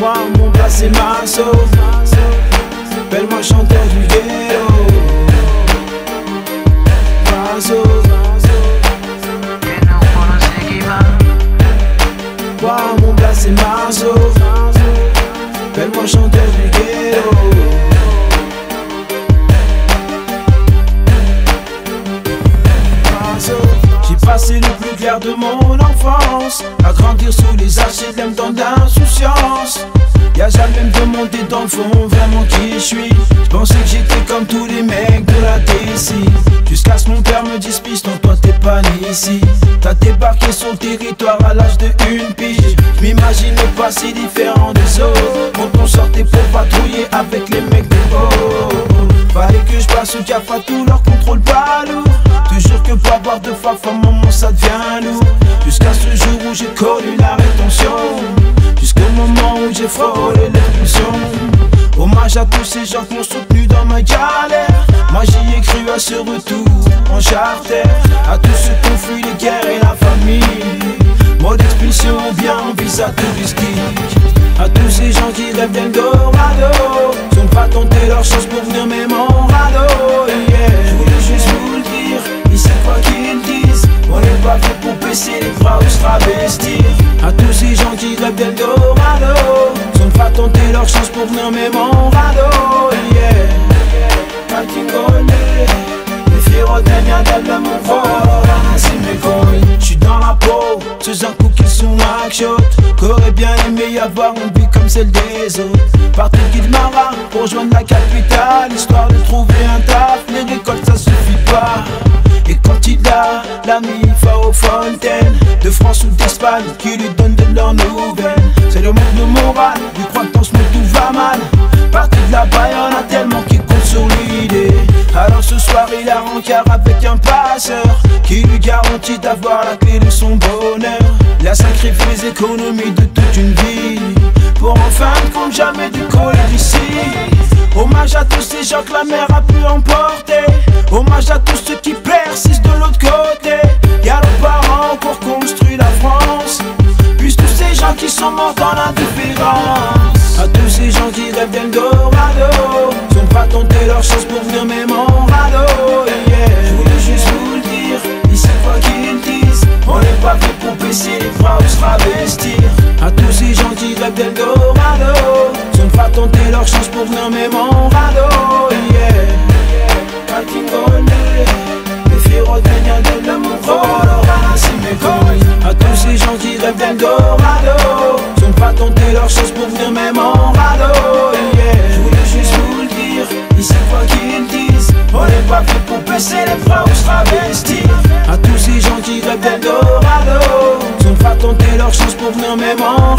Moi, mon plat c'est Masso. Appelle-moi chanteur du ghetto. Masso. Moi, mon plat c'est Masso. Appelle-moi chanteur du ghetto. J'ai passé le plus clair de mon enfance à grandir sous les HLM dans l'insouciance. Y'a jamais me demandé dans le fond vraiment qui je suis. J'pensais que j'étais comme tous les mecs de la DC. Jusqu'à ce que mon père me dise piston, toi t'es pas né ici. T'as débarqué sur le territoire à l'âge de une pige. J'm'imaginais pas si différent des autres quand on sortait pour patrouiller avec les mecs de haut. Fallait que je passe au café à tout leur contrôle pas lourd. Toujours que pour avoir de fafa, maman ça devient lourd. Jusqu'à ce jour où j'ai connu la rétention. Jusqu'au moment où j'ai frôlé l'expulsion. Hommage à tous ces gens qui m'ont soutenu dans ma galère. Moi j'y ai cru à ce retour en charter. À tous ceux qui ont fui les guerres et la famille. Mode expulsion ou bien on vise à tout risquer. À tous ces gens qui rêvent d'Eldorado. Ils ont pas tenté leur chance pour venir même en radeau, yeah. Je voulais juste vous le dire, ici quoi qu'ils disent, on n'est pas fait pour baisser les bras ou se travestir. À tous ces gens qui rêvent d'Eldorado. Ils ont pas tenté leur chance pour venir même en radeau, yeah. J'suis dans la peau, sous un coup qui sont shot. Qu'aurait bien aimé y avoir une vie comme celle des autres. Parti de Guilmara pour rejoindre la capitale, histoire de trouver un taf. Les récoltes ça suffit pas. Et quand il a l'ami va aux fontaines de France ou d'Espagne qui lui donne de leurs nouvelles. C'est le manque de morale, lui croit que dans ce monde tout va mal. Parti de là-bas y'en a tellement qui comptent sur l'idée. Alors ce soir il a rencard avec un passeur qui lui garantit d'avoir la clé de son bonheur. Il a sacrifié les économies de toute une vie pour en fin de compte jamais décoller d'ici. Hommage à tous ces gens que la mer a pu emporter. Hommage à tous ceux qui persistent de l'autre côté. Y'a nos parents pour construire la France, puis tous ces gens qui sont morts dans l'indifférence. À tous ces gens qui rêvent d'Eldorado. Ils ont pas tenté leur chance pour venir même en radeau, yeah. Je voulais juste vous le dire, ici quoi qu'ils disent, on n'est pas fait pour baisser les bras ou se travestir. À tous ces gens qui rêvent d'Eldorado. Ils ont pas tenté leur chance pour venir même en radeau, yeah. À tous ces gens qui rêvent d'Eldorado. Ils ont pas tenté leur chance pour venir même en radeau, yeah. Je voulais juste vous le dire, ici quoi qu'ils disent, on n'est pas fait pour baisser les bras ou se travestir. À tous ces gens qui rêvent d'Eldorado. Ils ont pas tenté leur chance pour venir même en